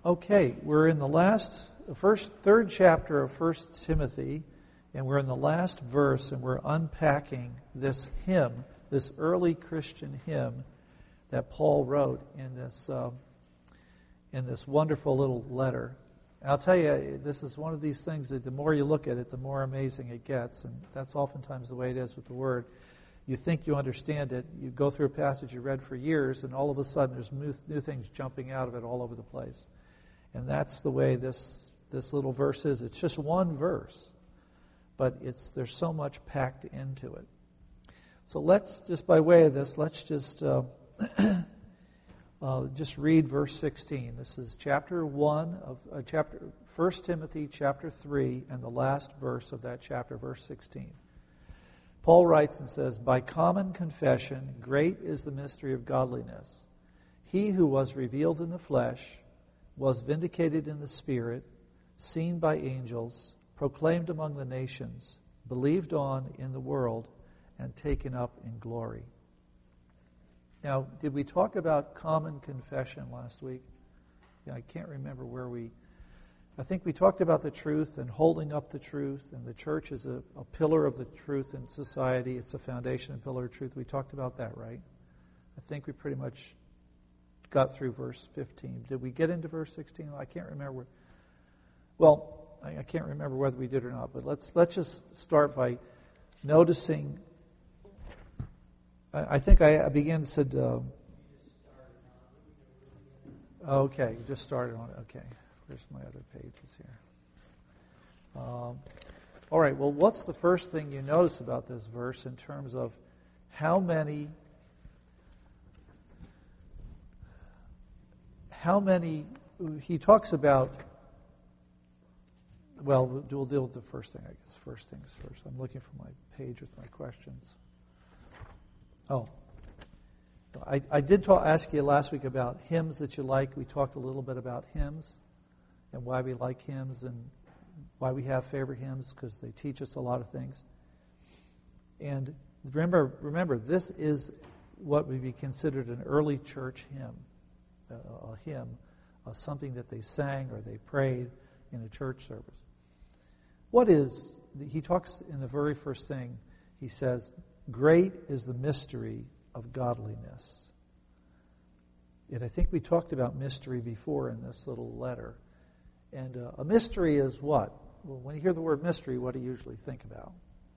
Okay, we're in the third chapter of 1 Timothy, and we're in the last verse, and we're unpacking this hymn, this early Christian hymn that Paul wrote in this wonderful little letter. And I'll tell you, this is one of these things that the more you look at it, the more amazing it gets, and that's oftentimes the way it is with the Word. You think you understand it, you go through a passage you read for years, and all of a sudden there's new things jumping out of it all over the place. And that's the way this little verse is. It's just one verse, but there's so much packed into it. So let's, just by way of this, let's just read verse 16. This is chapter 1 of 1 Timothy chapter 3, and the last verse of that chapter, verse 16. Paul writes and says, "By common confession, great is the mystery of godliness. He who was revealed in the flesh was vindicated in the Spirit, seen by angels, proclaimed among the nations, believed on in the world, and taken up in glory." Now, did we talk about common confession last week? Yeah, I can't remember I think we talked about the truth and holding up the truth, and the church is a pillar of the truth in society. It's a foundation and pillar of truth. We talked about that, right? I think we pretty much got through verse 15. Did we get into verse 16? I can't remember. Well, I can't remember whether we did or not, but let's just start by noticing. I think I began to said. Okay, you just started on it. Okay, where's my other pages here? All right. Well, what's the first thing you notice about this verse in terms of how many? He talks about, well, we'll deal with the first thing, I guess. First things first. I'm looking for my page with my questions. Oh. I did ask you last week about hymns that you like. We talked a little bit about hymns and why we like hymns and why we have favorite hymns, because they teach us a lot of things. And remember, this is what would be considered an early church hymn. A hymn, something that they sang or they prayed in a church service. He talks in the very first thing, he says, "Great is the mystery of godliness." And I think we talked about mystery before in this little letter. And a mystery is what? Well, when you hear the word mystery, what do you usually think about?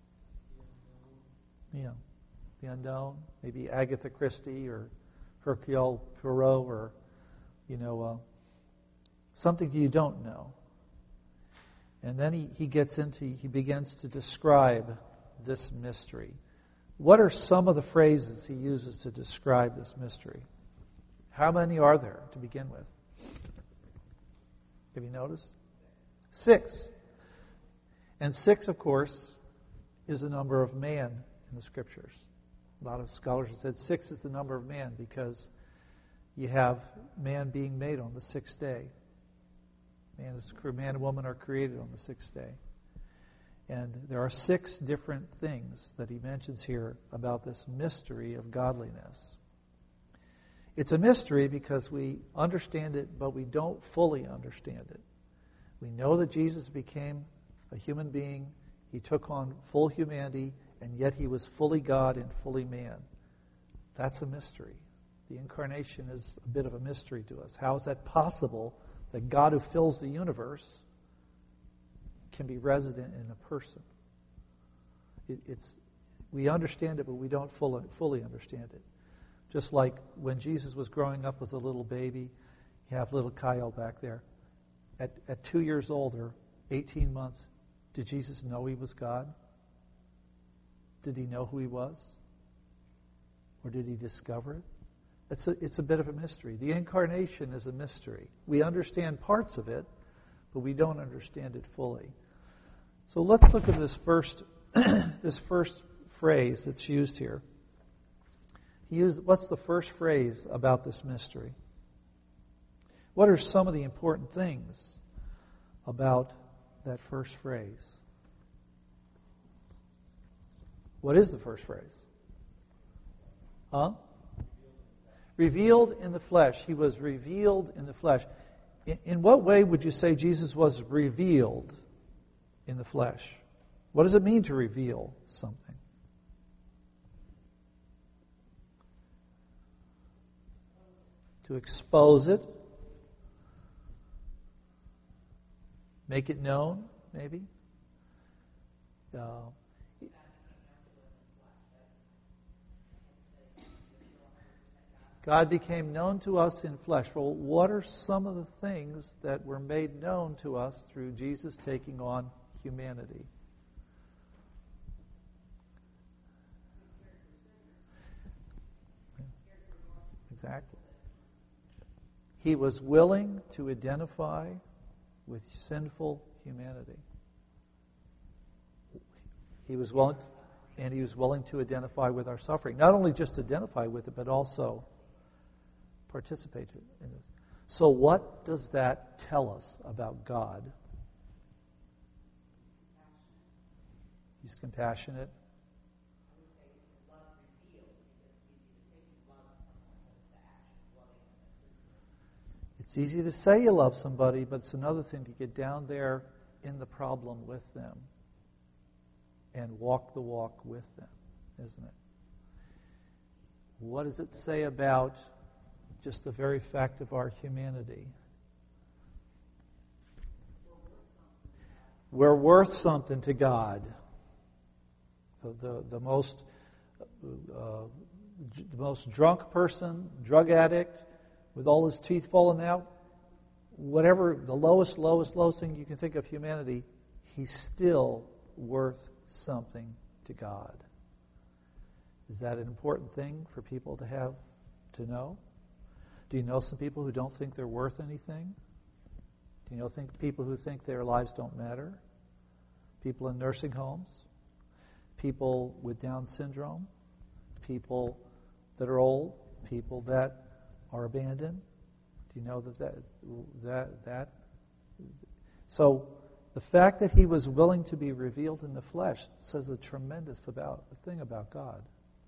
Yeah, the unknown. Maybe Agatha Christie or Hercule Poirot, or something you don't know. And then he begins to describe this mystery. What are some of the phrases he uses to describe this mystery? How many are there to begin with? Have you noticed? 6. And 6, of course, is the number of man in the Scriptures. A lot of scholars have said 6 is the number of man because you have man being made on the 6th day. Man and woman are created on the 6th day. And there are 6 different things that he mentions here about this mystery of godliness. It's a mystery because we understand it, but we don't fully understand it. We know that Jesus became a human being. He took on full humanity, and yet he was fully God and fully man. That's a mystery. The incarnation is a bit of a mystery to us. How is that possible that God who fills the universe can be resident in a person? We understand it, but we don't fully understand it. Just like when Jesus was growing up as a little baby, you have little Kyle back there. At 2 years old or 18 months, did Jesus know he was God? Did he know who he was? Or did he discover it? It's a bit of a mystery. The incarnation is a mystery. We understand parts of it, but we don't understand it fully. So let's look at this first phrase that's used here. What's the first phrase about this mystery? What are some of the important things about that first phrase? What is the first phrase? Revealed in the flesh. He was revealed in the flesh. In what way would you say Jesus was revealed in the flesh? What does it mean to reveal something? To expose it, make it known, maybe. God became known to us in flesh. Well, what are some of the things that were made known to us through Jesus taking on humanity? Exactly. He was willing to identify with sinful humanity. He was willing, and he was willing to identify with our suffering. Not only just identify with it, but also participate in it. So what does that tell us about God? He's compassionate. It's easy to say you love somebody, but it's another thing to get down there in the problem with them and walk the walk with them, isn't it? What does it say about just the very fact of our humanity? We're worth something to God. The most drunk person, drug addict, with all his teeth falling out, whatever the lowest thing you can think of humanity, he's still worth something to God. Is that an important thing for people to have to know? Do you know some people who don't think they're worth anything? Do you know people who think their lives don't matter? People in nursing homes? People with Down syndrome? People that are old? People that are abandoned? Do you know that? So the fact that he was willing to be revealed in the flesh says a tremendous thing about God.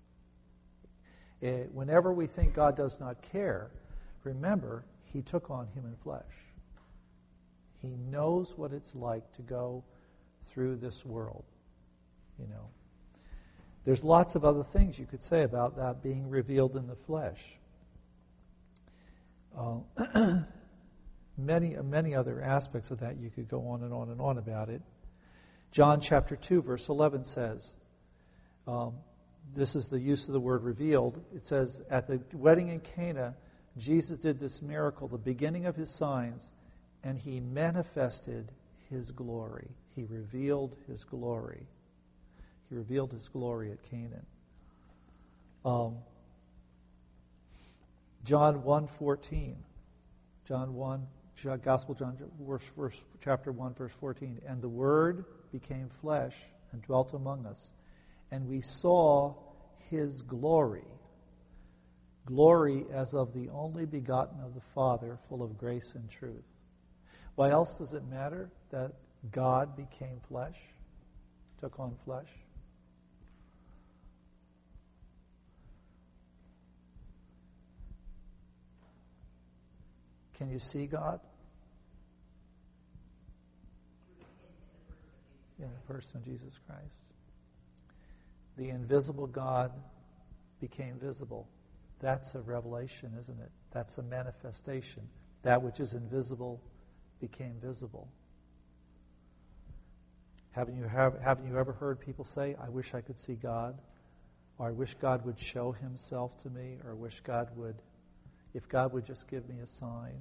Whenever we think God does not care, remember, he took on human flesh. He knows what it's like to go through this world. You know, there's lots of other things you could say about that being revealed in the flesh. Many other aspects of that, you could go on and on and on about it. John chapter 2, verse 11 says, this is the use of the word revealed. It says, at the wedding in Cana, Jesus did this miracle, the beginning of his signs, and he manifested his glory. He revealed his glory. He revealed his glory at Canaan. John 1:14. John 1, Gospel John, chapter 1, verse 14. And the Word became flesh and dwelt among us, and we saw his glory. Glory as of the only begotten of the Father, full of grace and truth. Why else does it matter that God became flesh, took on flesh? Can you see God? In the person of Jesus Christ. The invisible God became visible. That's a revelation, isn't it? That's a manifestation. That which is invisible became visible. Haven't you ever heard people say, I wish I could see God? Or I wish God would show himself to me? Or wish God would, if God would just give me a sign?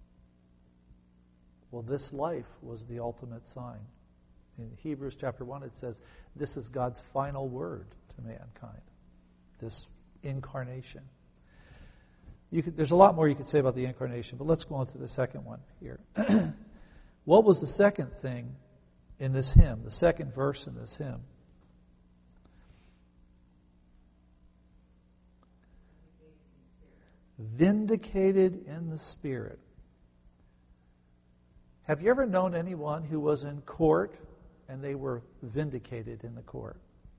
Well, this life was the ultimate sign. In Hebrews chapter 1, it says, this is God's final word to mankind. This incarnation. There's a lot more you could say about the incarnation, but let's go on to the second one here. What was the second thing in this hymn, the second verse in this hymn? Vindicated in the Spirit. Have you ever known anyone who was in court and they were vindicated in the court?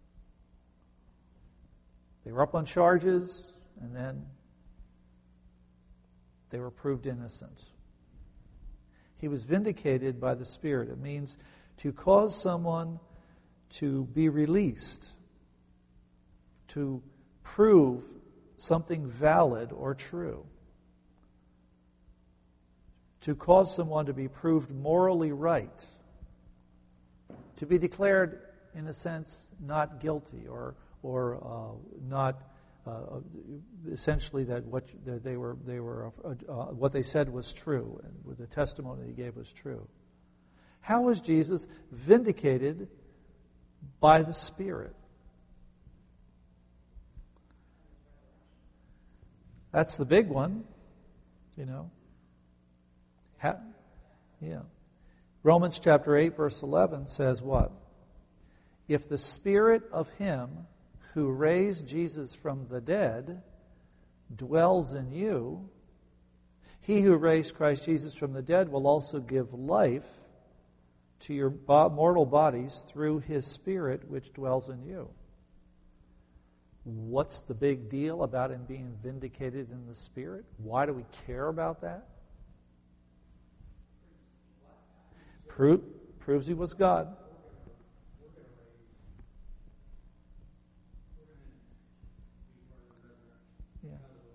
They were up on charges and then they were proved innocent. He was vindicated by the Spirit. It means to cause someone to be released, to prove something valid or true, to cause someone to be proved morally right, to be declared, in a sense, not guilty or not essentially that what they said was true and the testimony they gave was true. How was Jesus vindicated by the Spirit? That's the big one, Yeah. Romans chapter 8, verse 11 says what? If the Spirit of Him who raised Jesus from the dead dwells in you, He who raised Christ Jesus from the dead will also give life to your mortal bodies through His Spirit which dwells in you. What's the big deal about Him being vindicated in the Spirit? Why do we care about that? Proves He was God. Yeah.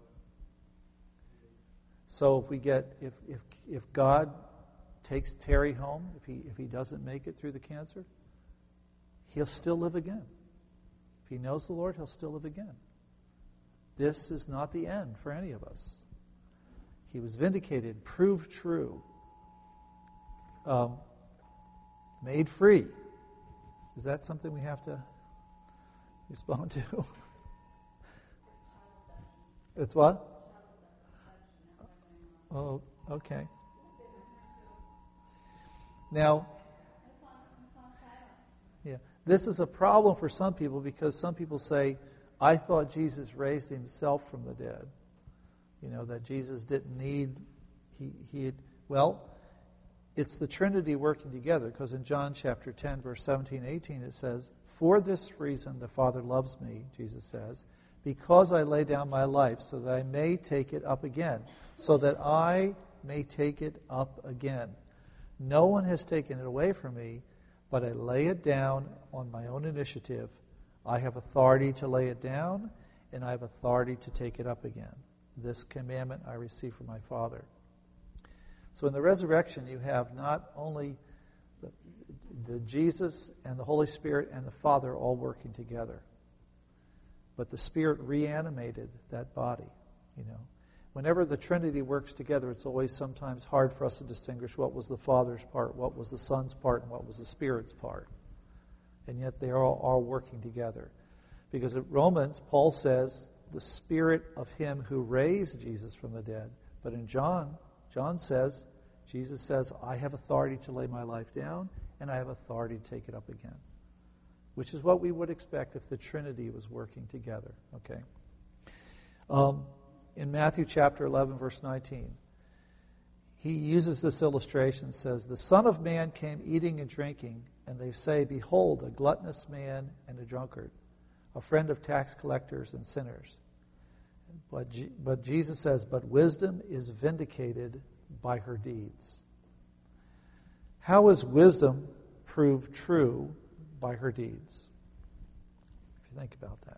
So if God takes Terry home, if he doesn't make it through the cancer, he'll still live again. If he knows the Lord, he'll still live again. This is not the end for any of us. He was vindicated, proved true, made free. Is that something we have to respond to? It's what? Oh, okay. Now, yeah, this is a problem for some people because some people say, I thought Jesus raised Himself from the dead. That Jesus didn't need, well, it's the Trinity working together, because in John chapter 10, verse 17, 18, it says, for this reason the Father loves me, Jesus says, because I lay down my life so that I may take it up again, so that I may take it up again. No one has taken it away from me, but I lay it down on my own initiative. I have authority to lay it down, and I have authority to take it up again. This commandment I received from my Father. So in the resurrection, you have not only the Jesus and the Holy Spirit and the Father all working together, but the Spirit reanimated that body. Whenever the Trinity works together, it's always sometimes hard for us to distinguish what was the Father's part, what was the Son's part, and what was the Spirit's part. And yet they are all working together. Because in Romans, Paul says, the Spirit of Him who raised Jesus from the dead. But in John says, Jesus says, I have authority to lay my life down, and I have authority to take it up again. Which is what we would expect if the Trinity was working together. Okay. In Matthew chapter 11, verse 19, he uses this illustration, says, the Son of Man came eating and drinking, and they say, behold, a gluttonous man and a drunkard, a friend of tax collectors and sinners. But Jesus says, but wisdom is vindicated by her deeds. How is wisdom proved true by her deeds? If you think about that.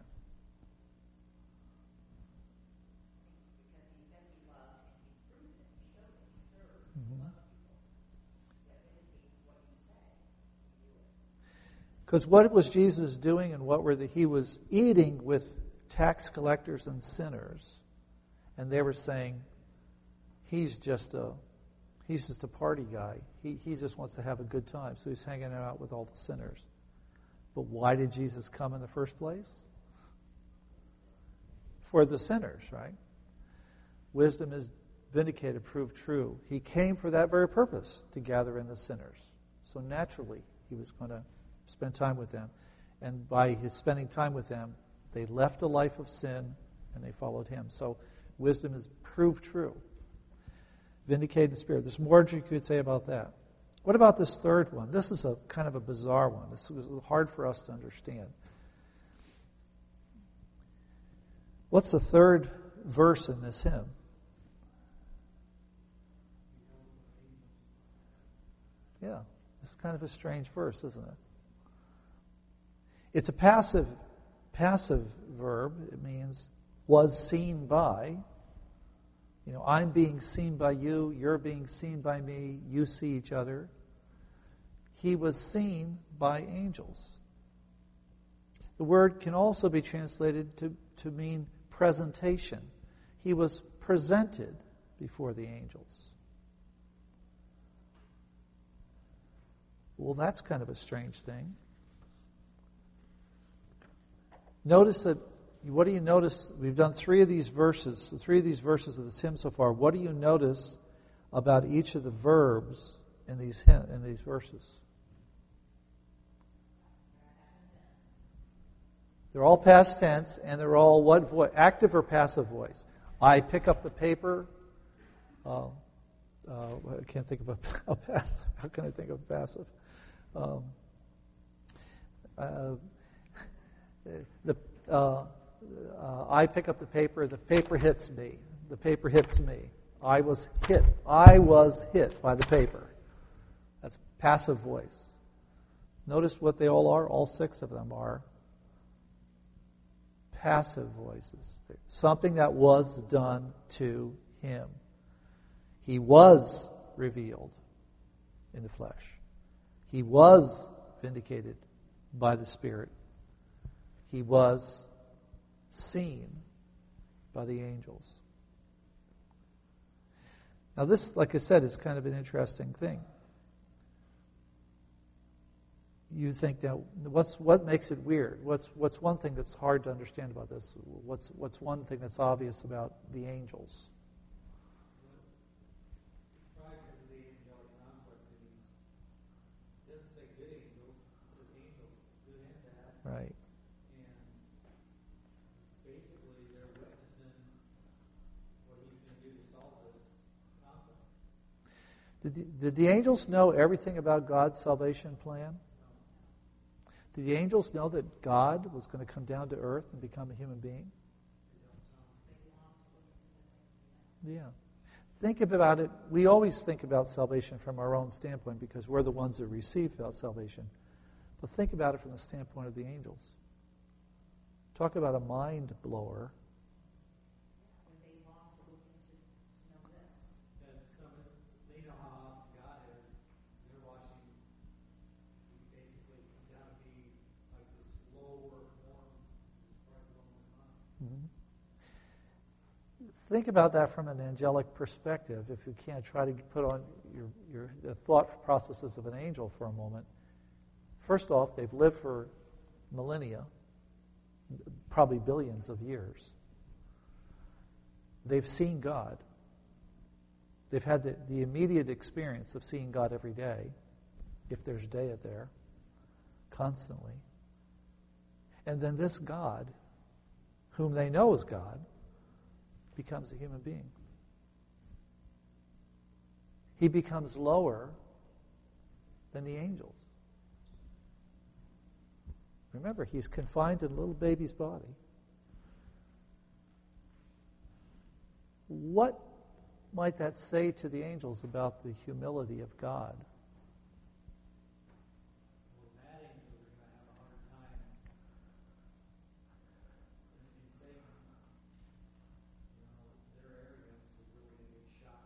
Because what was Jesus doing, and he was eating with tax collectors and sinners, and they were saying, he's just a party guy. He just wants to have a good time, so he's hanging out with all the sinners. But why did Jesus come in the first place? For the sinners, right? Wisdom is vindicated, proved true. He came for that very purpose, to gather in the sinners. So naturally, he was going to spend time with them. And by his spending time with them, they left a life of sin and they followed him. So wisdom is proved true. Vindicated in spirit. There's more you could say about that. What about this third one? This is a kind of a bizarre one. This was hard for us to understand. What's the third verse in this hymn? Yeah, it's kind of a strange verse, isn't it? It's a passive verb. It means was seen by. I'm being seen by you, you're being seen by me, you see each other. He was seen by angels. The word can also be translated to mean presentation. He was presented before the angels. Well, that's kind of a strange thing. Notice that, what do you notice? We've done three of these verses of this hymn so far. What do you notice about each of the verbs in these verses? They're all past tense, and they're all what voice? Active or passive voice? I pick up the paper. I can't think of a passive. How can I think of passive? I pick up the paper. The paper hits me. The paper hits me. I was hit. I was hit by the paper. That's passive voice. Notice what they all are. All six of them are passive voices. Something that was done to him. He was revealed in the flesh. He was vindicated by the Spirit. He was seen by the angels. Now this, like I said, is kind of an interesting thing. You think that what makes it weird? What's one thing that's hard to understand about this? What's one thing that's obvious about the angels? Right. And basically they're witnessing what he's going to do to solve this conflict. Did the angels know everything about God's salvation plan? Did the angels know that God was going to come down to earth and become a human being? Yeah. Think about it. We always think about salvation from our own standpoint because we're the ones that receive salvation. But think about it from the standpoint of the angels. Talk about a mind blower. They know how awesome God is. They're watching basically come down to be like this lower form. Mm-hmm. Think about that from an angelic perspective. If you can't, try to put on the thought processes of an angel for a moment. First off, they've lived for millennia, probably billions of years. They've seen God. They've had the immediate experience of seeing God every day, if there's day there, constantly. And then this God, whom they know is God, becomes a human being. He becomes lower than the angels. Remember, he's confined in a little baby's body. What might that say to the angels about the humility of God? Well, that angel are going to have a hard time in Satan. Their arrogance is really going to get shot.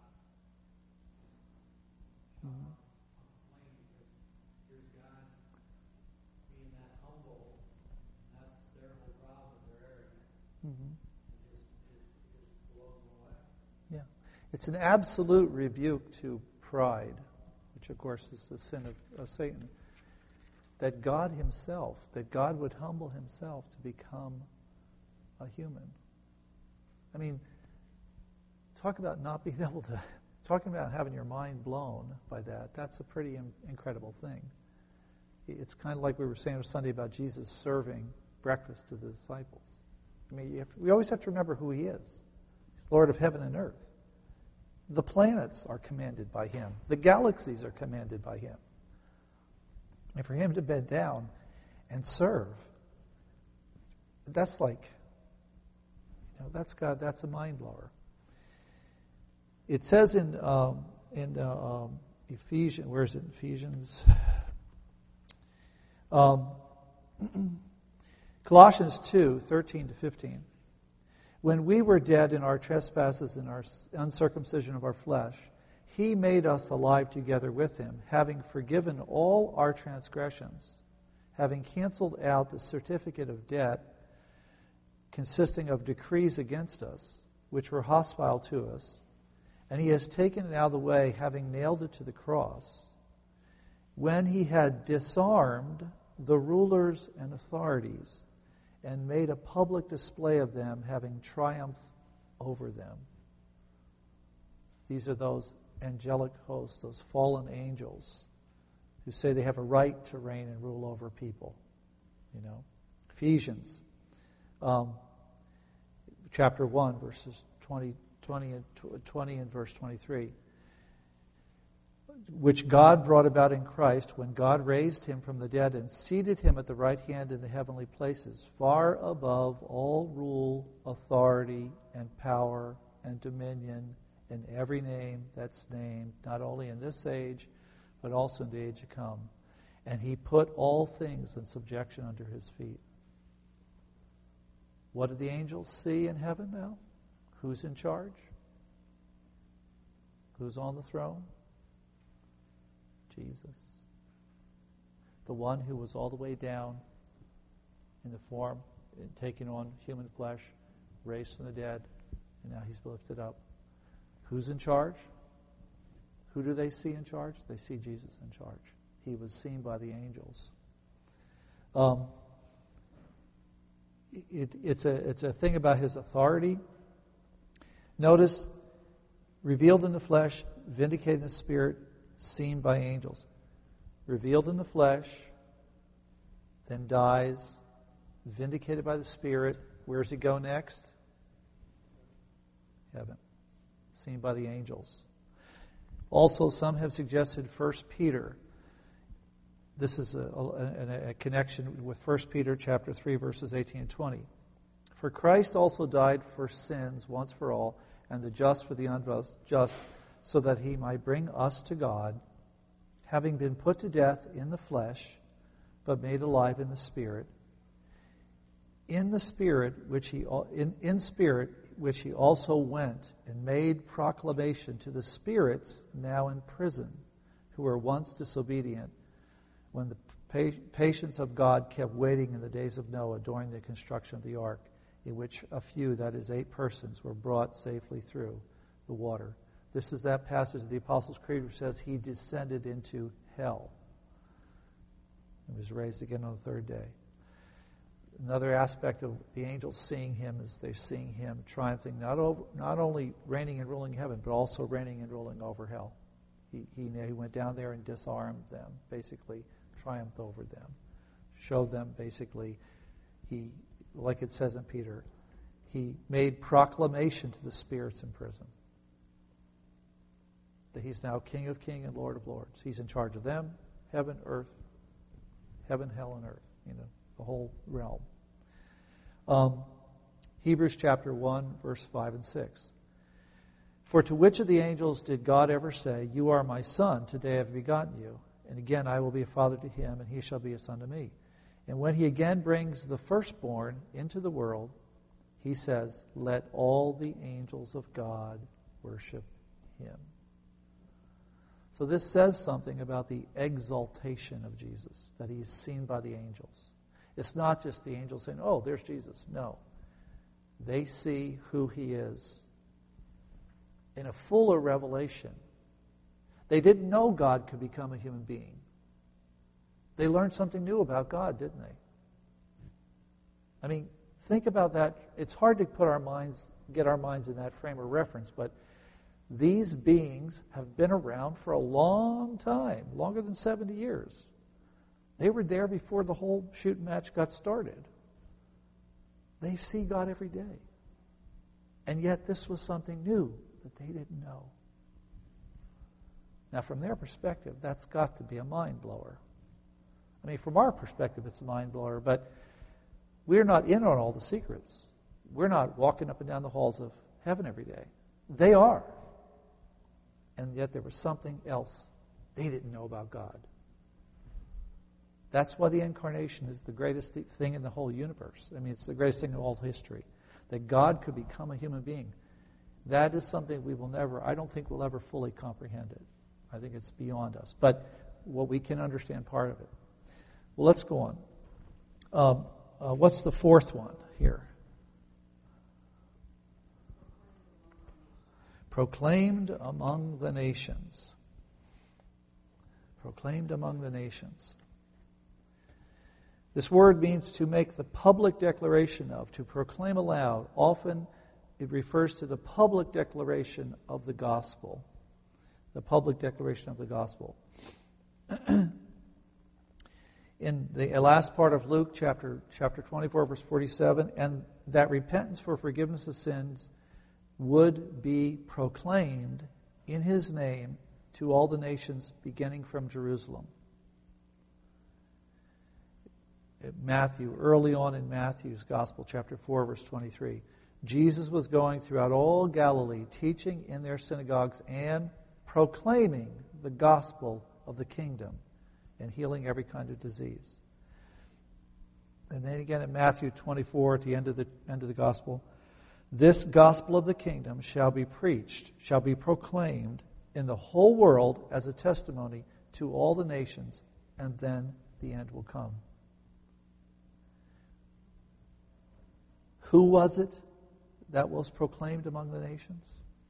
Mm-hmm. Because here's God being that humble, and that's their whole problem, is their arrogance. Mm-hmm. It just blows them away. Yeah. It's an absolute rebuke to pride, which of course is the sin of Satan. That God himself, that God would humble himself to become a human. I mean, talk about not being able to, talking about having your mind blown by that, that's a pretty incredible thing. It's kind of like we were saying Sunday about Jesus serving breakfast to the disciples. I mean, we always have to remember who he is. He's Lord of heaven and earth. The planets are commanded by him. The galaxies are commanded by him. And for him to bend down and serve, that's like, that's God. That's a mind blower. It says in Ephesians, where is it? Ephesians. Colossians 2:13-15. When we were dead in our trespasses and our uncircumcision of our flesh, He made us alive together with Him, having forgiven all our transgressions, having canceled out the certificate of debt consisting of decrees against us, which were hostile to us, and He has taken it out of the way, having nailed it to the cross. When He had disarmed the rulers and authorities and made a public display of them, having triumphed over them. These are those angelic hosts, those fallen angels who say they have a right to reign and rule over people. Ephesians chapter 1, verses 20 and verse 23, which God brought about in Christ when God raised Him from the dead and seated Him at the right hand in the heavenly places, far above all rule, authority, and power, and dominion, and every name that's named, not only in this age, but also in the age to come. And He put all things in subjection under His feet. What do the angels see in heaven now? Who's in charge? Who's on the throne? Jesus. The one who was all the way down in the form, taking on human flesh, raised from the dead, and now He's lifted up. Who's in charge? Who do they see in charge? They see Jesus in charge. He was seen by the angels. It's a thing about His authority. Notice, revealed in the flesh, vindicated in the Spirit, seen by angels. Revealed in the flesh, then dies, vindicated by the Spirit. Where does He go next? Heaven. Seen by the angels. Also, some have suggested 1 Peter. This is a connection with 1 Peter chapter 3, verses 18 and 20. For Christ also died for sins once for all, and the just for the unjust, so that He might bring us to God, having been put to death in the flesh, but made alive in the Spirit. In spirit which He also went and made proclamation to the spirits now in prison, who were once disobedient, when the patience of God kept waiting in the days of Noah during the construction of the ark, in which a few, that is 8 persons, were brought safely through the water. This is that passage of the Apostles' Creed which says He descended into hell and was raised again on the third day. Another aspect of the angels seeing Him is they're seeing Him triumphing, not only reigning and ruling heaven, but also reigning and ruling over hell. He went down there and disarmed them, basically triumphed over them, showed them basically, like it says in Peter, He made proclamation to the spirits in prison that He's now King of kings and Lord of lords. He's in charge of them, heaven, earth, heaven, hell, and earth, the whole realm. Hebrews chapter 1, verse 5 and 6. For to which of the angels did God ever say, "You are my son, today I have begotten you, and again I will be a father to him, and he shall be a son to me"? And when He again brings the firstborn into the world, He says, "Let all the angels of God worship Him." So this says something about the exaltation of Jesus, that He is seen by the angels. It's not just the angels saying, "Oh, there's Jesus." No. They see who He is in a fuller revelation. They didn't know God could become a human being. They learned something new about God, didn't they? I mean, think about that. It's hard to get our minds in that frame of reference, but these beings have been around for a long time, longer than 70 years. They were there before the whole shooting match got started. They see God every day. And yet this was something new that they didn't know. Now, from their perspective, that's got to be a mind blower. I mean, from our perspective, it's a mind blower, but we're not in on all the secrets. We're not walking up and down the halls of heaven every day. They are. And yet there was something else They didn't know about God. That's why the incarnation is the greatest thing in the whole universe. I mean, it's the greatest thing in all history. That God could become a human being. That is something I don't think we'll ever fully comprehend it. I think it's beyond us. But we can understand part of it. Well, let's go on. What's the fourth one here? Proclaimed among the nations. Proclaimed among the nations. This word means to make the public declaration of, to proclaim aloud. Often it refers to the public declaration of the gospel. The public declaration of the gospel. In the last part of Luke, chapter 24, verse 47, and that repentance for forgiveness of sins would be proclaimed in his name to all the nations, beginning from Jerusalem. Early on in Matthew's Gospel, chapter 4, verse 23, Jesus was going throughout all Galilee, teaching in their synagogues and proclaiming the gospel of the kingdom and healing every kind of disease. And then again in Matthew 24, at the end of the gospel, this gospel of the kingdom shall be preached, shall be proclaimed in the whole world as a testimony to all the nations, and then the end will come. Who was it that was proclaimed among the nations?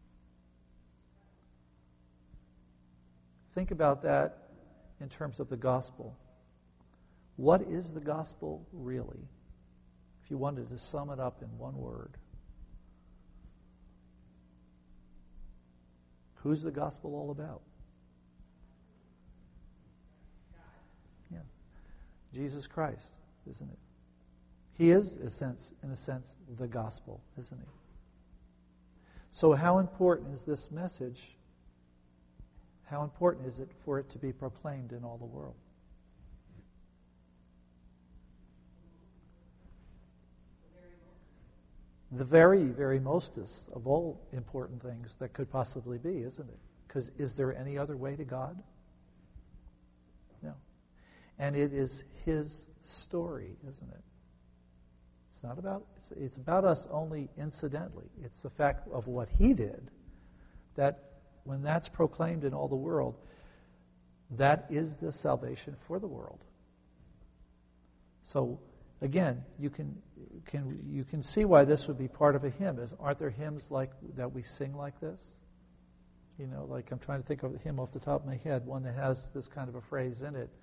Think about that in terms of the gospel. What is the gospel really? If you wanted to sum it up in one word. Who's the gospel all about? Yeah. Jesus Christ, isn't it? He is, in a sense, the gospel, isn't he? So how important is this message? How important is it for it to be proclaimed in all the world? The very, very mostest of all important things that could possibly be, isn't it? Because is there any other way to God? No. And it is his story, isn't it? It's about us only incidentally. It's the fact of what he did that when that's proclaimed in all the world, that is the salvation for the world. So again, you can see why this would be part of a hymn. Aren't there hymns like that we sing like this? You know, like I'm trying to think of a hymn off the top of my head, one that has this kind of a phrase in it,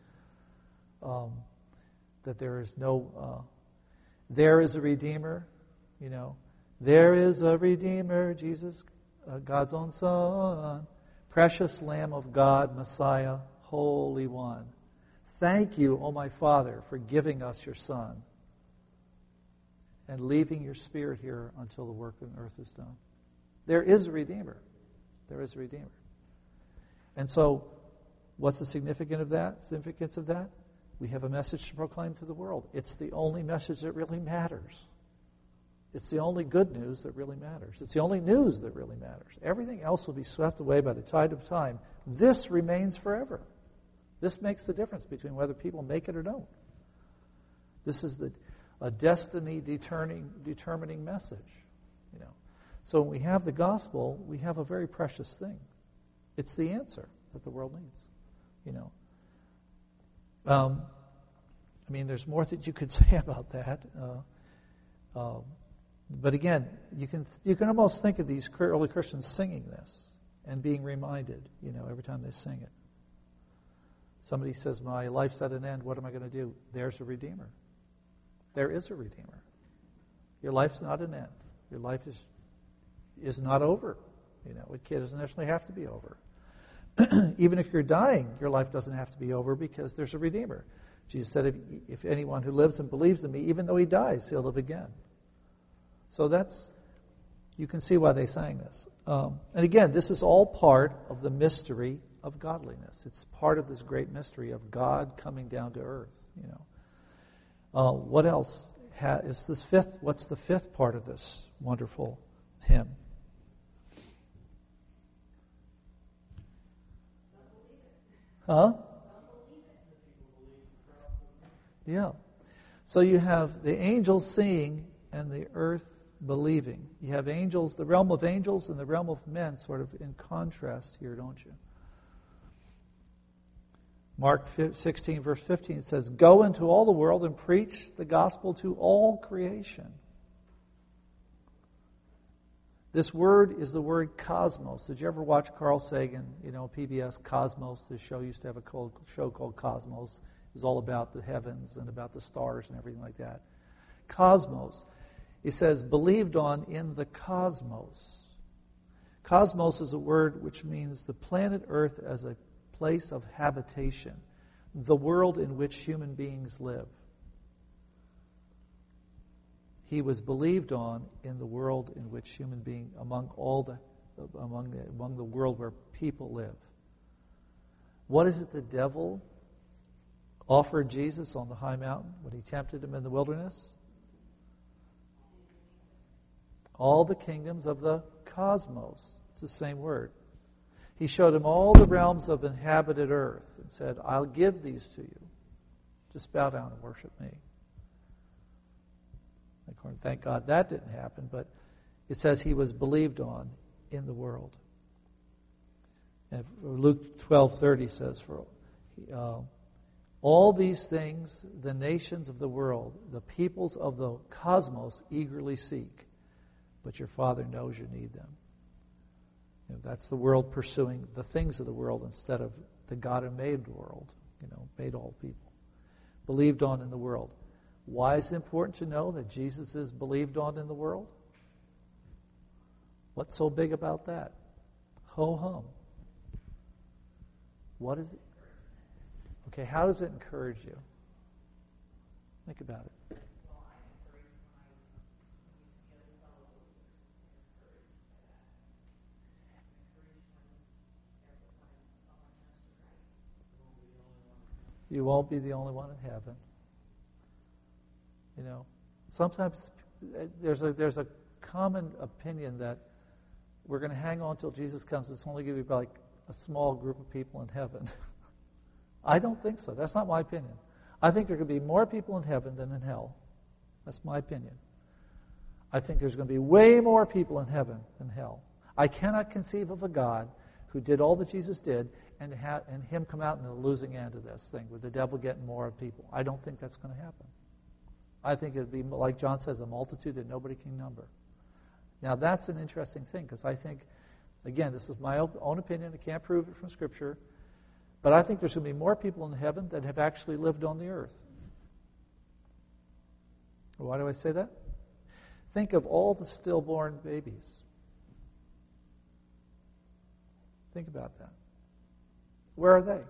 that there is no, there is a Redeemer, you know, there is a Redeemer, Jesus, God's own Son, precious Lamb of God, Messiah, Holy One. Thank you, O my Father, for giving us your Son and leaving your Spirit here until the work on earth is done. There is a Redeemer. There is a Redeemer. And so, what's the significance of that? We have a message to proclaim to the world. It's the only message that really matters. It's the only good news that really matters. It's the only news that really matters. Everything else will be swept away by the tide of time. This remains forever. This makes the difference between whether people make it or don't. This is a destiny-determining message. You know. So when we have the gospel, we have a very precious thing. It's the answer that the world needs. You know. I mean, there's more that you could say about that. But again, you can almost think of these early Christians singing this and being reminded, you know, every time they sing it. Somebody says, my life's at an end, what am I going to do? There's a Redeemer. There is a Redeemer. Your life's not an end. Your life is not over. You know, it doesn't necessarily have to be over. Even if you're dying, your life doesn't have to be over because there's a Redeemer. Jesus said, if anyone who lives and believes in me, even though he dies, he'll live again. So you can see why they sang this. And again, this is all part of the mystery of godliness. It's part of this great mystery of God coming down to earth. You know, what else is this fifth? What's the fifth part of this wonderful hymn? Huh? Yeah. So you have the angels seeing and the earth believing. You have angels, the realm of angels and the realm of men sort of in contrast here, don't you? Mark 16, verse 15 says, "Go into all the world and preach the gospel to all creation." This word is the word cosmos. Did you ever watch Carl Sagan, PBS Cosmos? This show used to have a show called Cosmos. It was all about the heavens and about the stars and everything like that. Cosmos. It says, believed on in the cosmos. Cosmos is a word which means the planet Earth as a place of habitation, the world in which human beings live. He was believed on in the world in which human beings, among the world where people live. What is it the devil offered Jesus on the high mountain when he tempted him in the wilderness? All the kingdoms of the cosmos. It's the same word. He showed him all the realms of inhabited earth and said, I'll give these to you. Just bow down and worship me. Thank God that didn't happen, but it says he was believed on in the world. And Luke 12:30 says, "For all these things the nations of the world, the peoples of the cosmos eagerly seek, but your Father knows you need them." That's the world pursuing the things of the world instead of the God who made the world, made all people. Believed on in the world. Why is it important to know that Jesus is believed on in the world? What's so big about that? Ho-hum. What is it? Okay, how does it encourage you? Think about it. You won't be the only one in heaven. Sometimes there's a common opinion that we're going to hang on till Jesus comes. It's only going to be like a small group of people in heaven. I don't think so. That's not my opinion. I think there could be more people in heaven than in hell. That's my opinion. I think there's going to be way more people in heaven than hell. I cannot conceive of a God who did all that Jesus did and him come out in the losing end of this thing with the devil getting more people. I don't think that's going to happen. I think it would be, like John says, a multitude that nobody can number. Now, that's an interesting thing because I think, again, this is my own opinion. I can't prove it from Scripture. But I think there's going to be more people in heaven that have actually lived on the earth. Why do I say that? Think of all the stillborn babies. Think about that. Where are they?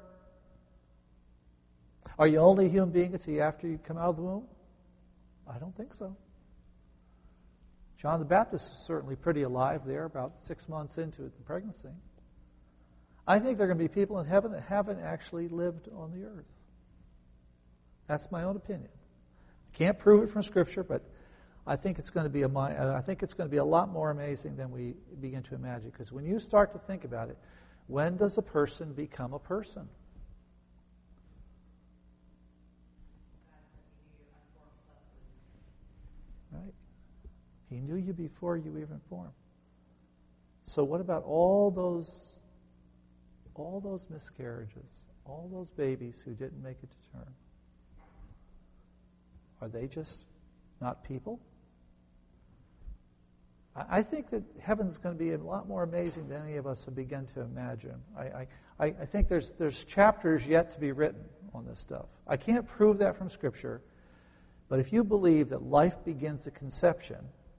Are you only a human being until after you come out of the womb? I don't think so. John the Baptist is certainly pretty alive there, about 6 months into the pregnancy. I think there are going to be people in heaven that haven't actually lived on the earth. That's my own opinion. I can't prove it from Scripture, but I think it's going to be a lot more amazing than we begin to imagine. Because when you start to think about it, when does a person become a person? Right? He knew you before you even formed. So what about all those miscarriages, all those babies who didn't make it to term? Are they just not people? I think that heaven's going to be a lot more amazing than any of us have begun to imagine. I think there's chapters yet to be written on this stuff. I can't prove that from Scripture, but if you believe that life begins at conception,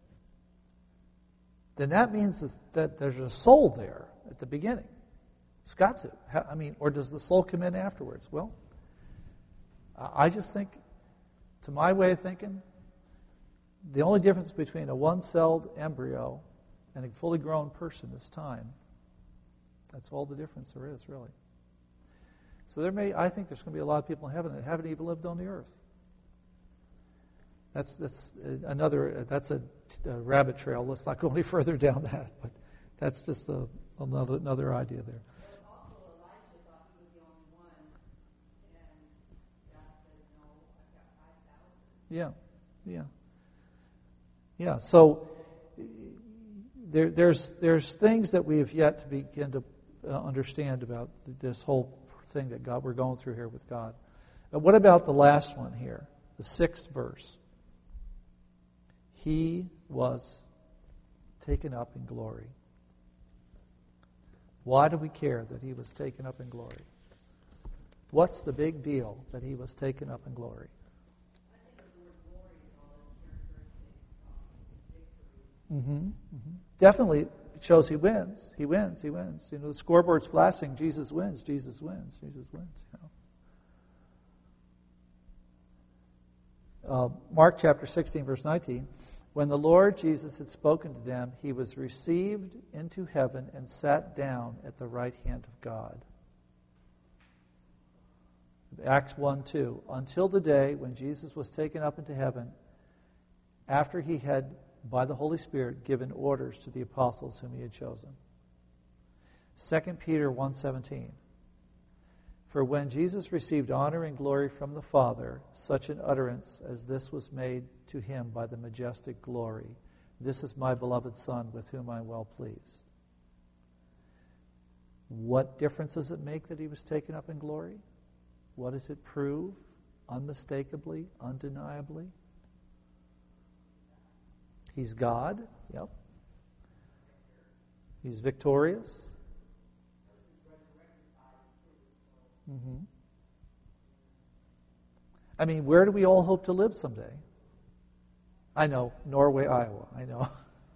then that means that there's a soul there at the beginning. It's got to. Or does the soul come in afterwards? Well, I just think, to my way of thinking, the only difference between a one-celled embryo and a fully grown person is time. That's all the difference there is, really. So I think there's going to be a lot of people in heaven that haven't even lived on the earth. That's a rabbit trail. Let's not go any further down that. But that's just another idea there. Also, Elijah thought he was the only one Yeah. So there's things that we have yet to begin to understand about this whole thing that we're going through here with God. What about the last one here, the 6th verse? He was taken up in glory. Why do we care that he was taken up in glory? What's the big deal that he was taken up in glory? Definitely it shows he wins. He wins. You know, the scoreboard's flashing. Jesus wins. Mark chapter 16, verse 19. When the Lord Jesus had spoken to them, he was received into heaven and sat down at the right hand of God. Acts 1:2. Until the day when Jesus was taken up into heaven, after he had, by the Holy Spirit, given orders to the apostles whom he had chosen. 2 Peter 1:17. For when Jesus received honor and glory from the Father, such an utterance as this was made to him by the majestic glory. This is my beloved Son, with whom I am well pleased. What difference does it make that he was taken up in glory? What does it prove? Unmistakably, undeniably. He's God. Yep. He's victorious. I mean, where do we all hope to live someday? I know, Norway, Iowa. I know.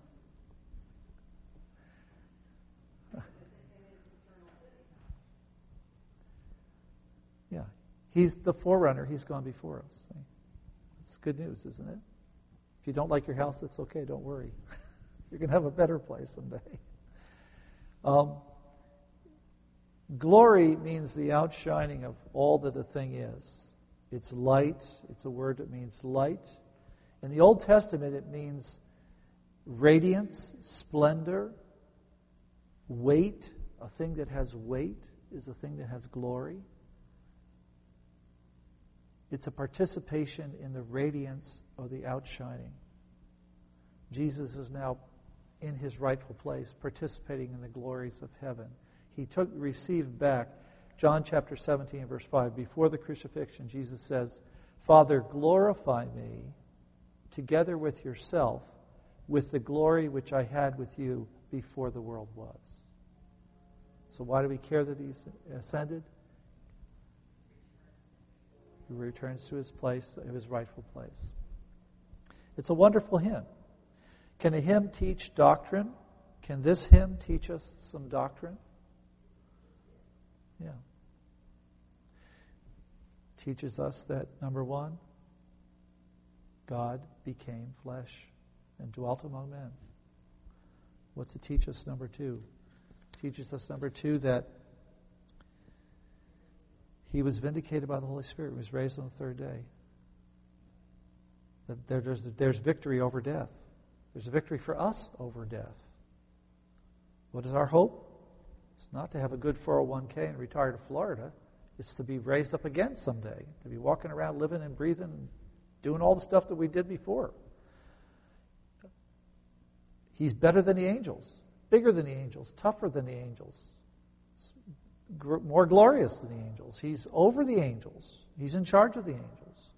Yeah. He's the forerunner. He's gone before us. It's good news, isn't it? If you don't like your house, that's okay. Don't worry. You're going to have a better place someday. Glory means the outshining of all that a thing is. It's light. It's a word that means light. In the Old Testament, it means radiance, splendor, weight. A thing that has weight is a thing that has glory. It's a participation in the radiance of the outshining. Jesus is now in his rightful place, participating in the glories of heaven. He received back, John chapter 17, verse 5, before the crucifixion, Jesus says, Father, glorify me together with yourself with the glory which I had with you before the world was. So why do we care that he's ascended? He returns to his place, his rightful place. It's a wonderful hymn. Can a hymn teach doctrine? Can this hymn teach us some doctrine? Yeah. Teaches us that, number one, God became flesh and dwelt among men. What's it teach us, number two? It teaches us, number two, that he was vindicated by the Holy Spirit. He was raised on the third day. That there's victory over death. There's a victory for us over death. What is our hope? It's not to have a good 401k and retire to Florida. It's to be raised up again someday. To be walking around living and breathing and doing all the stuff that we did before. He's better than the angels. Bigger than the angels. Tougher than the angels. More glorious than the angels. He's over the angels. He's in charge of the angels.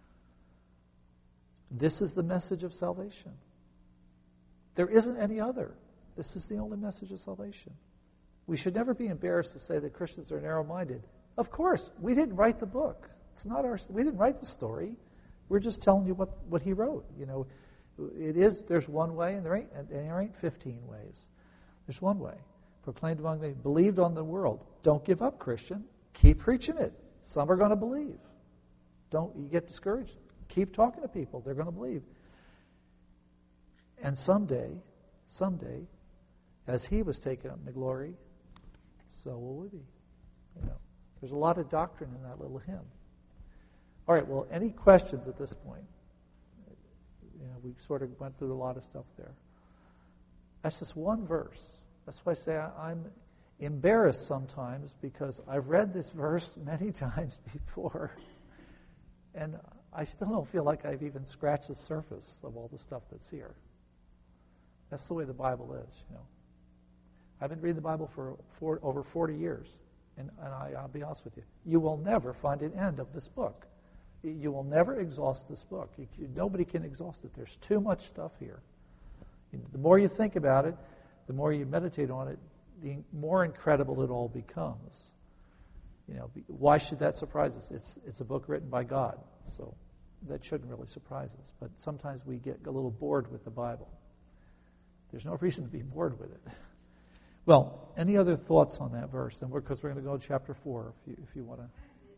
This is the message of salvation. There isn't any other. This is the only message of salvation. We should never be embarrassed to say that Christians are narrow-minded. Of course, we didn't write the book. It's not we didn't write the story. We're just telling you what he wrote. You know, there's one way, and there ain't 15 ways. There's one way. Proclaimed among the believed on the world. Don't give up, Christian. Keep preaching it. Some are going to believe. Don't you get discouraged. Keep talking to people. They're going to believe. And someday, as he was taken up into glory, so will we be. You know, there's a lot of doctrine in that little hymn. All right. Well, any questions at this point? You know, we sort of went through a lot of stuff there. That's just one verse. That's why I say I'm embarrassed sometimes because I've read this verse many times before, and I still don't feel like I've even scratched the surface of all the stuff that's here. That's the way the Bible is, I've been reading the Bible for over 40 years, and I'll be honest with you. You will never find an end of this book. You will never exhaust this book. Nobody can exhaust it. There's too much stuff here. The more you think about it, the more you meditate on it, the more incredible it all becomes. Why should that surprise us? It's a book written by God, so that shouldn't really surprise us. But sometimes we get a little bored with the Bible. There's no reason to be bored with it. Well, any other thoughts on that verse? And because we're going to go to chapter 4, if you want to.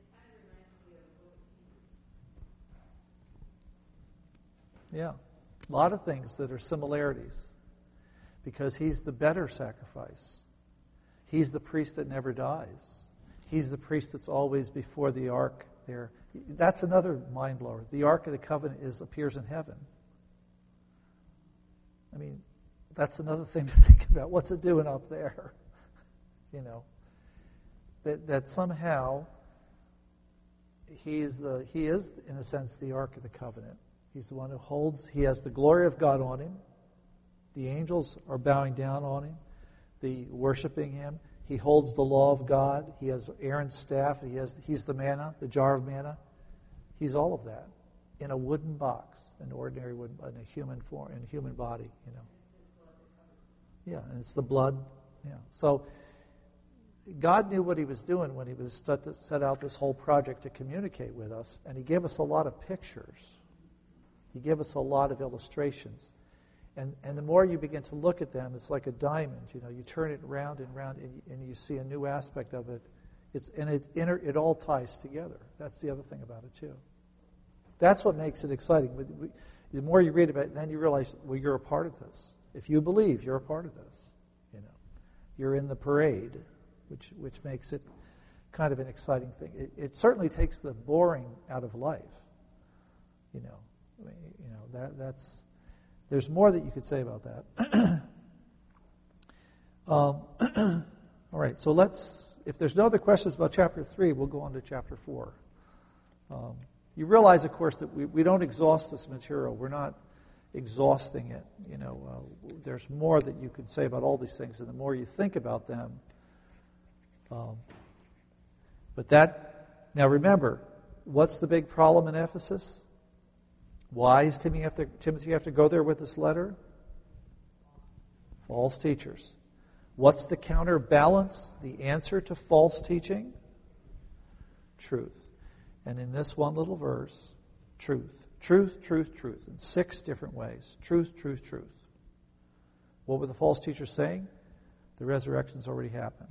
Yeah, a lot of things that are similarities, because he's the better sacrifice. He's the priest that never dies. He's the priest that's always before the ark there. That's another mind blower. The Ark of the Covenant appears in heaven. I mean, that's another thing to think about. What's it doing up there? That somehow he is in a sense the Ark of the Covenant. He's the one who holds. He has the glory of God on him. The angels are bowing down on him, worshiping him. He holds the law of God. He has Aaron's staff. He's the manna, the jar of manna. He's all of that in a wooden box, an ordinary wooden, in a human form, in a human body. Yeah, and it's the blood. Yeah. So God knew what he was doing when he was set out this whole project to communicate with us, and he gave us a lot of pictures. He gave us a lot of illustrations. And the more you begin to look at them, it's like a diamond. You turn it round and round, and you see a new aspect of it. It all ties together. That's the other thing about it too. That's what makes it exciting. The more you read about it, then you realize, well, you're a part of this. If you believe, you're a part of this. You're in the parade, which makes it kind of an exciting thing. It certainly takes the boring out of life. That's. There's more that you could say about that. All right, so if there's no other questions about chapter 3, we'll go on to chapter 4. You realize, of course, that we don't exhaust this material. We're not exhausting it. There's more that you could say about all these things, and the more you think about them. Now remember, what's the big problem in Ephesus? Why does Timothy have to go there with this letter? False teachers. What's the counterbalance, the answer to false teaching? Truth. And in this one little verse, truth. Truth, truth, truth. In 6 different ways. Truth, truth, truth. What were the false teachers saying? The resurrection's already happened.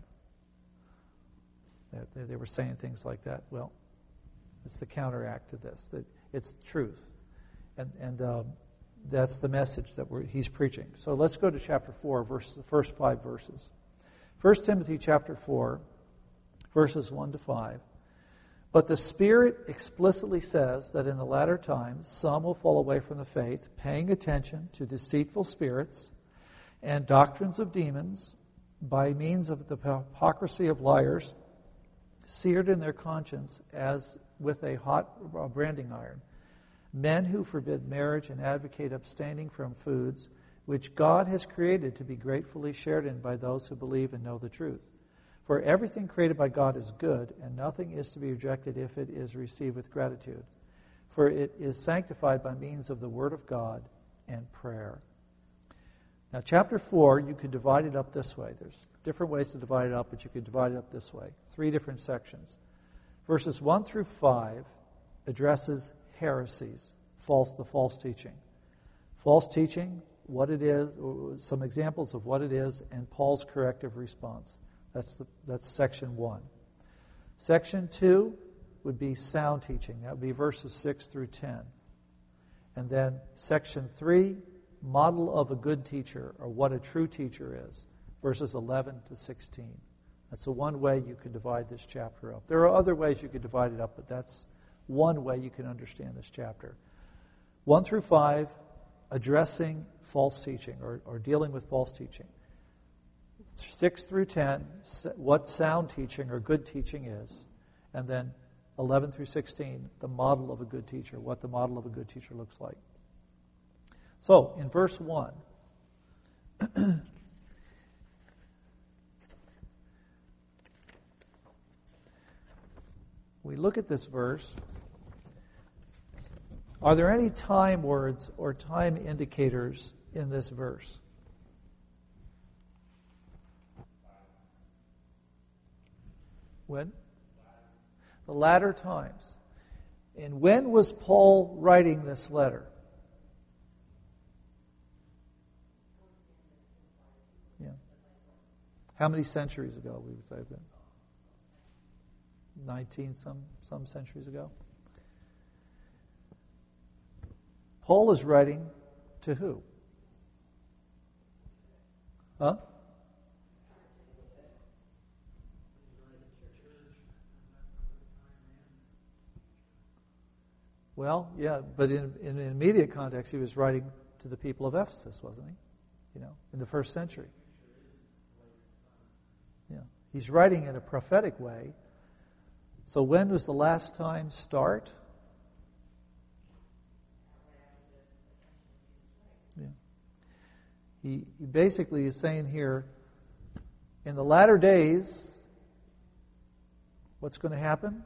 They were saying things like that. Well, it's the counteract to this. It's truth. And that's the message that he's preaching. So let's go to chapter 4, the first 5 verses. 1 Timothy chapter 4, verses 1 to 5. But the Spirit explicitly says that in the latter times some will fall away from the faith, paying attention to deceitful spirits and doctrines of demons, by means of the hypocrisy of liars, seared in their conscience as with a hot branding iron. Men who forbid marriage and advocate abstaining from foods which God has created to be gratefully shared in by those who believe and know the truth. For everything created by God is good, and nothing is to be rejected if it is received with gratitude. For it is sanctified by means of the Word of God and prayer. Now, chapter 4, you could divide it up this way. There's different ways to divide it up, but you could divide it up this way. 3 different sections. Verses 1 through 5 addresses heresies, the false teaching. False teaching, what it is, some examples of what it is, and Paul's corrective response. That's section 1. Section 2 would be sound teaching. That would be verses 6 through 10. And then section 3, model of a good teacher, or what a true teacher is, verses 11 to 16. That's the one way you could divide this chapter up. There are other ways you could divide it up, but that's one way you can understand this chapter. 1 through 5, addressing false teaching or dealing with false teaching. 6 through 10, what sound teaching or good teaching is. And then 11 through 16, the model of a good teacher, what the model of a good teacher looks like. So, in verse 1, we look at this verse. Are there any time words or time indicators in this verse? When? The latter times. And when was Paul writing this letter? Yeah. How many centuries ago, we would say? 19 some centuries ago. Paul is writing to who? Huh? Well, yeah, but in immediate context, he was writing to the people of Ephesus, wasn't he? In the first century. Yeah, he's writing in a prophetic way. So when was the last time start? Yeah. He basically is saying here, in the latter days, what's going to happen?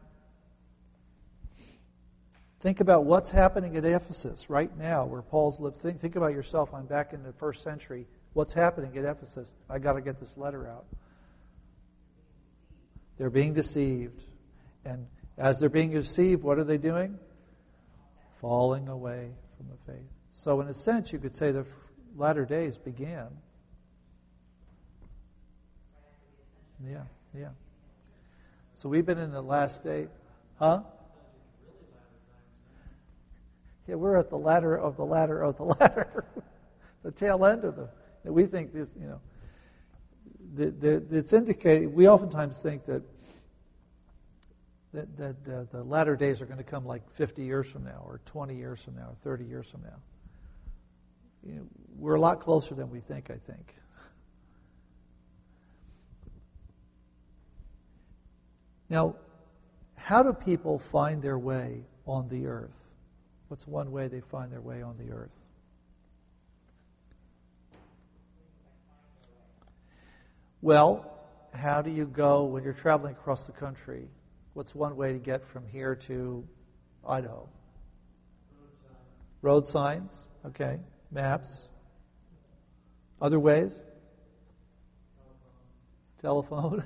Think about what's happening at Ephesus right now, where Paul's lived. Think about yourself. I'm back in the first century. What's happening at Ephesus? I got to get this letter out. They're being deceived. And as they're being deceived, what are they doing? Falling away from the faith. So in a sense, you could say the latter days began. Yeah. So we've been in the last day. Huh? Yeah, we're at the ladder of the ladder of the ladder. The tail end of the... We think this, it's indicated... We oftentimes think that the latter days are going to come like 50 years from now, or 20 years from now, or 30 years from now. We're a lot closer than we think, I think. Now, how do people find their way on the earth? What's one way they find their way on the earth? Well, how do you go when you're traveling across the country? What's one way to get from here to Idaho? Road signs. Okay. Maps. Other ways? Telephone.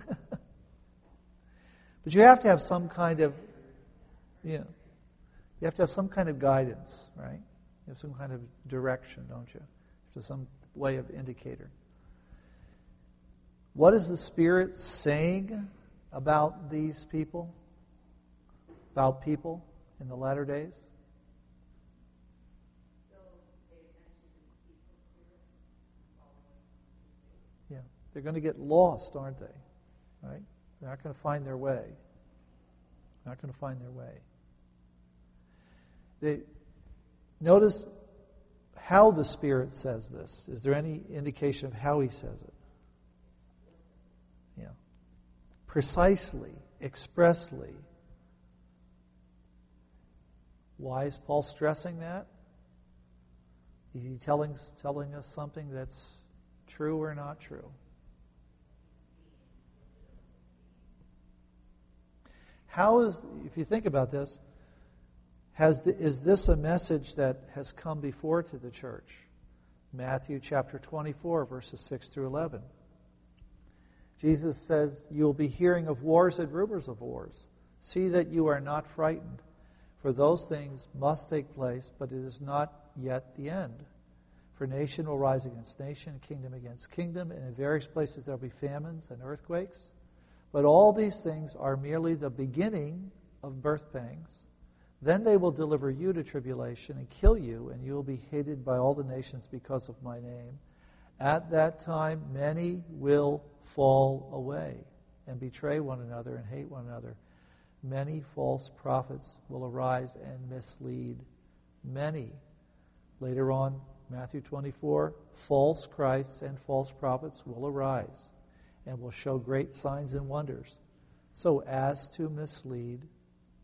But you have to have some kind of, you have to have some kind of guidance, right? You have some kind of direction, don't you? To some way of indicator. What is the Spirit saying about these people? About people in the latter days? Yeah, they're going to get lost, aren't they? Right? They're not going to find their way. They're not going to find their way. Notice how the Spirit says this. Is there any indication of how He says it? Yeah. Precisely, expressly. Why is Paul stressing that? Is he telling us something that's true or not true? How is, if you think about this, is this a message that has come before to the church? Matthew chapter 24, verses 6 through 11. Jesus says, "You will be hearing of wars and rumors of wars. See that you are not frightened, for those things must take place, but it is not yet the end. For nation will rise against nation, kingdom against kingdom, and in various places there will be famines and earthquakes. But all these things are merely the beginning of birth pangs. Then they will deliver you to tribulation and kill you, and you will be hated by all the nations because of my name. At that time many will fall away and betray one another and hate one another. Many false prophets will arise and mislead many." Later on, Matthew 24, "False Christs and false prophets will arise and will show great signs and wonders, so as to mislead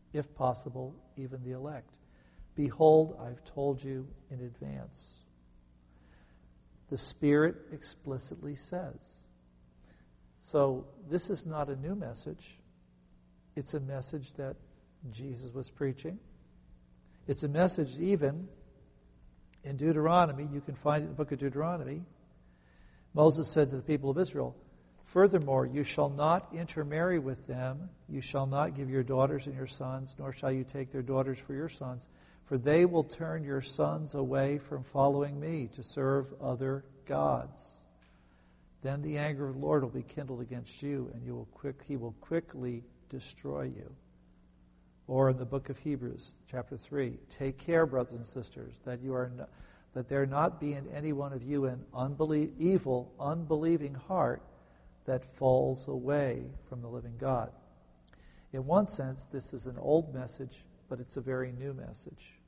if possible, even the elect. Behold, I've told you in advance. The Spirit explicitly says. So this is not a new message. It's a message that Jesus was preaching. It's a message even in Deuteronomy. You can find it in the book of Deuteronomy. Moses said to the people of Israel, "Furthermore, you shall not intermarry with them. You shall not give your daughters and your sons, nor shall you take their daughters for your sons, for they will turn your sons away from following me to serve other gods. Then the anger of the Lord will be kindled against you, and he will quickly destroy you." Or in the book of Hebrews, chapter 3, "Take care, brothers and sisters, that there not be in any one of you an evil, unbelieving heart that falls away from the living God." In one sense, this is an old message, but it's a very new message.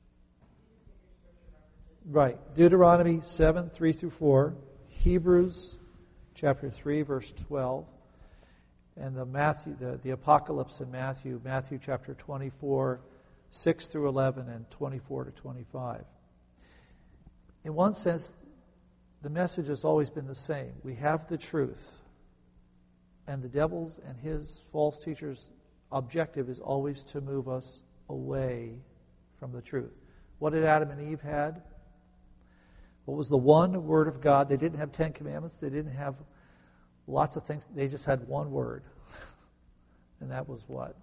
Right. Deuteronomy 7, 3 through 4. Hebrews chapter 3, verse 12. And the Apocalypse in Matthew chapter 24, 6 through 11, and 24 to 25. In one sense, the message has always been the same. We have the truth. And the devil's and his false teachers' objective is always to move us away from the truth. What did Adam and Eve had? What was the one word of God? They didn't have 10 commandments. They didn't have lots of things. They just had one word. And that was what?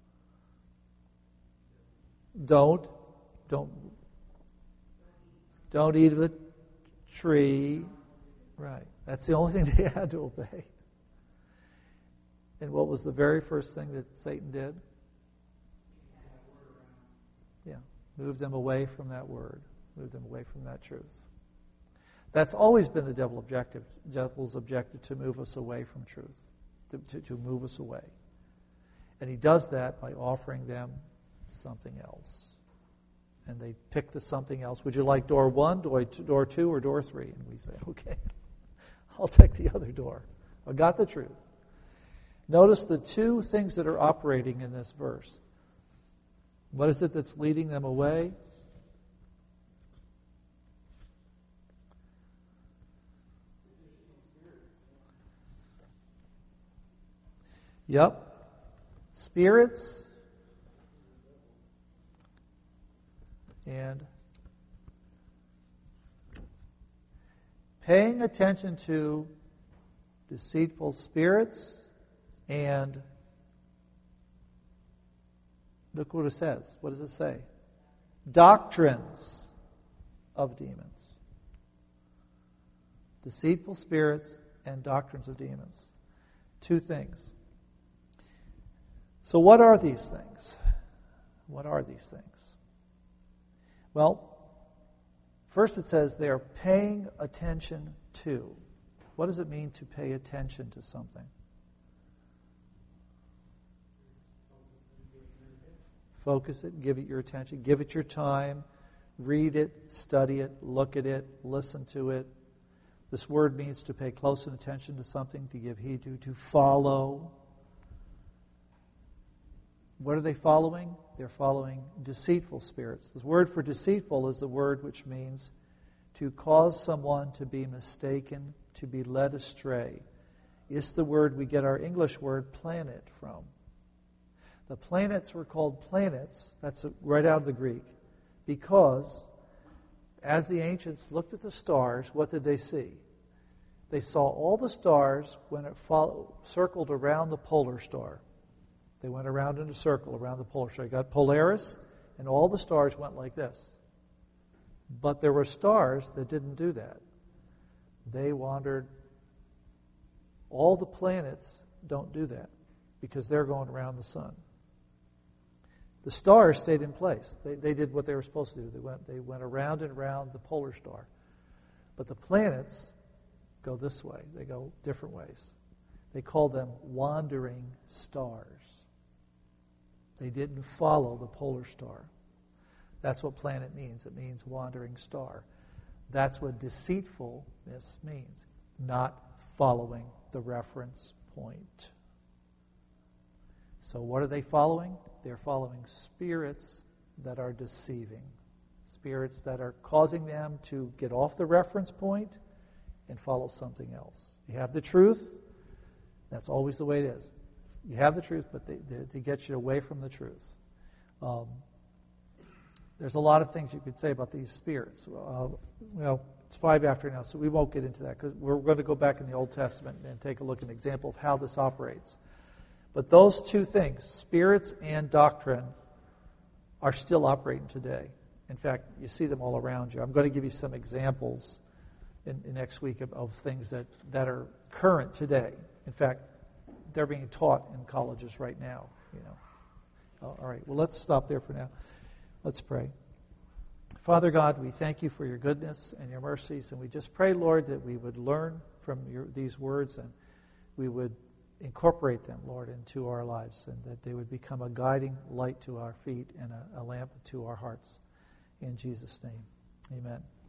Don't eat of the tree. Right. That's the only thing they had to obey. And what was the very first thing that Satan did? Yeah. Moved them away from that word. Moved them away from that truth. That's always been the devil's objective, to move us away from truth, to move us away. And he does that by offering them something else. And they pick the something else. Would you like door 1, door 2, or door 3? And we say, okay, I'll take the other door. I got the truth. Notice the two things that are operating in this verse. What is it that's leading them away? Yep. Spirits and paying attention to deceitful spirits and look what it says. What does it say? Doctrines of demons. Deceitful spirits and doctrines of demons. Two things. So what are these things? What are these things? Well, first it says they are paying attention to. What does it mean to pay attention to something? Focus it, give it your attention, give it your time, read it, study it, look at it, listen to it. This word means to pay close attention to something, to give heed to follow. What are they following? They're following deceitful spirits. The word for deceitful is a word which means to cause someone to be mistaken, to be led astray. It's the word we get our English word planet from. The planets were called planets, that's right out of the Greek, because as the ancients looked at the stars, what did they see? They saw all the stars when it circled around the polar star. They went around in a circle around the polar star. You got Polaris, and all the stars went like this. But there were stars that didn't do that. They wandered. All the planets don't do that because they're going around the sun. The stars stayed in place. They did what they were supposed to do. They went around and around the polar star. But the planets go this way. They go different ways. They call them wandering stars. They didn't follow the polar star. That's what planet means. It means wandering star. That's what deceitfulness means. Not following the reference point. So what are they following? They're following spirits that are deceiving. Spirits that are causing them to get off the reference point and follow something else. You have the truth. That's always the way it is. You have the truth, but they get you away from the truth. There's a lot of things you could say about these spirits. Well, it's 5 after now, so we won't get into that because we're going to go back in the Old Testament and take a look at an example of how this operates. But those two things, spirits and doctrine, are still operating today. In fact, you see them all around you. I'm going to give you some examples in next week of things that are current today. In fact, they're being taught in colleges right now. All right, well, let's stop there for now. Let's pray. Father God, we thank you for your goodness and your mercies, and we just pray, Lord, that we would learn from these words and we would incorporate them, Lord, into our lives, and that they would become a guiding light to our feet and a lamp to our hearts. In Jesus' name, amen.